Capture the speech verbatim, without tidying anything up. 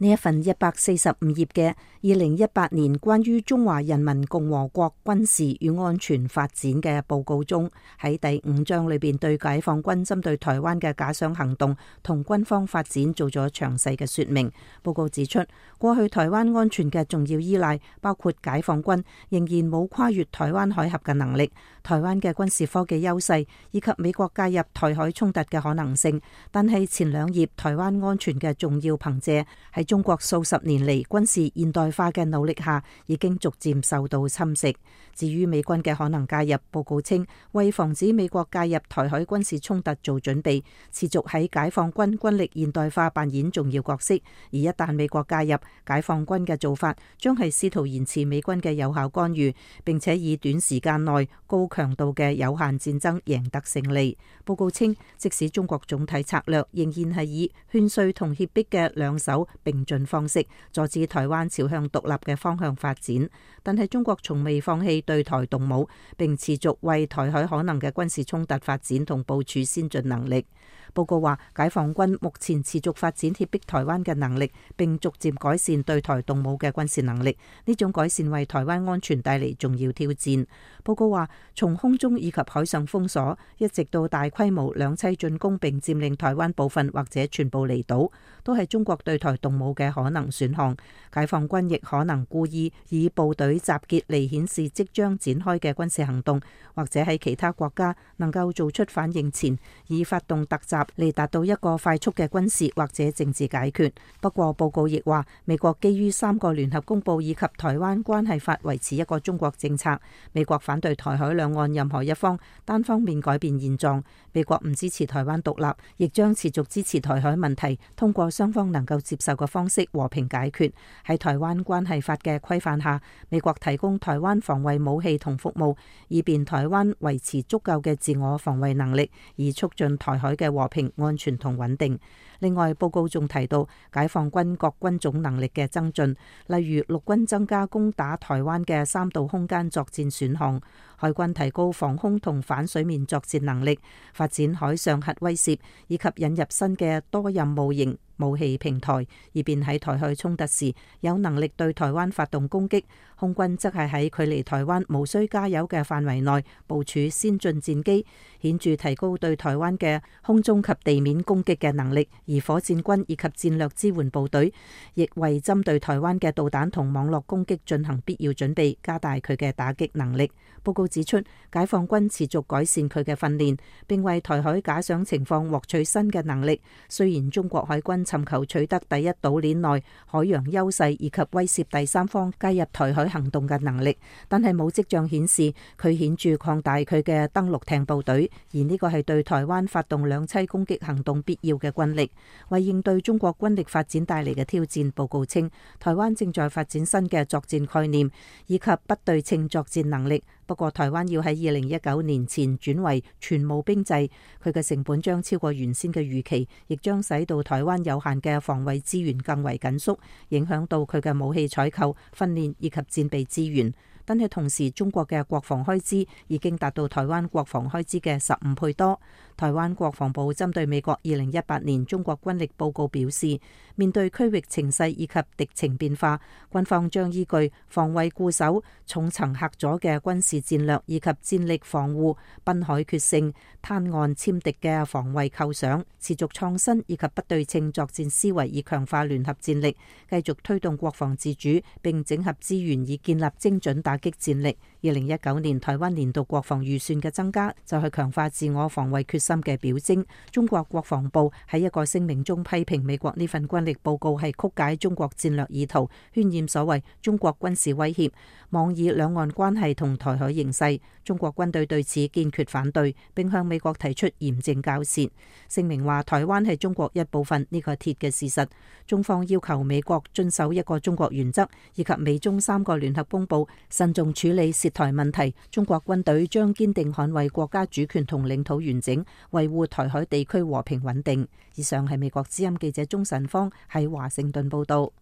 呢一份一百四十五頁嘅二零一八年關於中華人民共和國軍事與安全發展嘅報告中，喺第五章裏邊對解放軍針對台灣嘅假想行動同軍方發展做咗詳細嘅說明。報告指出，過去台灣安全嘅重要依賴包括解放軍仍然冇跨越台灣海峽嘅能力、台灣嘅軍事科技優勢以及美國介入台海衝突嘅可能性。但係前兩頁台灣安全嘅重要憑借喺中國數十年嚟軍事現代化嘅努力下，已經逐漸受到侵蝕。至於美軍嘅可能介入，報告稱為防止美國介入台海軍事衝突做準備，持續喺解放軍軍力現代化扮演重要角色。而一旦美國介入，解放軍嘅做法將係試圖延遲美軍嘅有效干預，並且以短時間內高強度嘅有限戰爭贏得勝利。報告稱，即使中國總體策略仍然係以勸說同脅迫嘅兩手並進方式阻止台灣朝向獨立嘅方向發展，但係中國從未放棄對台動武，並持續為台海可能嘅軍事衝突發展同部署先進能力。報告話，解放軍目前持續發展脅迫台灣嘅能力，並逐漸改善對台動武嘅軍事能力。呢種改善為台灣安全帶嚟重要挑戰。報告話，從空中以及海上封鎖，一直到大規模兩棲進攻並佔領台灣部分或者全部離島，都係中國對台動武嘅可能選項。解放軍亦可能故意以部隊集結嚟顯示即將展開嘅軍事行動，或者喺其他國家能夠做出反應前，以發動突襲嚟達到一個快速嘅軍事或者政治解決。不過報告亦話，美國基於三個聯合公報以及台灣關係法維持一個中國政策。美國反對台海兩岸任何一方單方面改變現狀。美國唔支持台灣獨立，亦將持續支持台海問題通過雙方能夠接受嘅方式和平解決。喺台灣關係法嘅規範下，美國提供台灣防衛武器同服務，以便台灣維持足夠嘅自我防衛能力，以促進台海嘅和平、安全同穩定。另外，報告仲提到解放軍各軍種能力嘅增進，例如陸軍增加攻打台灣嘅三度空間作戰選項，海軍提高防空同反水面作戰能力，發展海上核威懾，以及引入新嘅多任務型武器平台，以便喺台海衝突時有能力對台灣發動攻擊。空軍則係喺距離台灣無需加油嘅範圍內部署先進戰機，顯著提高對台灣嘅空中及地面攻擊嘅能力。而火箭軍以及戰略支援部隊亦為針對台灣嘅導彈同網絡攻擊進行必要準備，加大佢嘅打擊能力。報告指出，解放軍持續改善佢嘅訓練，並為台海假想情況獲取新嘅能力。雖然中國海軍尋求取得第一島鏈內海洋優勢以及威懾第三方介入台海行動嘅能力，但係冇跡象顯示佢顯著擴大佢嘅登陸艇部隊，而呢個係對台灣發動兩棲攻擊行動必要嘅軍力。為應對中國軍力發展帶嚟嘅挑戰，報告稱台灣正在發展新嘅作戰概念以及不對稱作戰能力。不過台灣要喺二零一九年前轉為全募兵制，佢嘅成本將超過原先嘅預期，亦將使到台灣有限嘅防衛資源更為緊縮，影響到佢嘅武器採購、訓練以及戰備資源。但係同時，中國嘅國防開支已經達到台灣國防開支嘅十五倍多。台灣國防部針對美國二零一八年中國軍力報告表示，面對區域情勢以及敵情變化，軍方將依據防衛固守、重層嚇阻嘅軍事戰略以及戰力防護、濱海決勝、灘岸殲敵嘅防衛構想，持續創新以及不對稱作戰思維，以強化聯合戰力，繼續推動國防自主，並整合資源以建立精準打擊戰力。二零一九年台灣年度國防預算嘅增加，就係強化自我防衛決心嘅表徵。中國國防部喺一個聲明中批評美國呢份軍力報告係曲解中國戰略意圖，渲染所謂中國軍事威脅，妄議兩岸關係同台海形勢。中國軍隊對此堅決反對，並向美國提出嚴正交涉。聲明話台灣係中國一部分，呢個係鐵嘅事實。中方要求美國遵守一個中國原則，以及美中三個聯合公報，慎重處理涉台問題。中國軍隊將堅定捍衛國家主權同領土完整，維護台海地區和平穩定。以上係美國之音記者鍾晨芳喺華盛頓報道。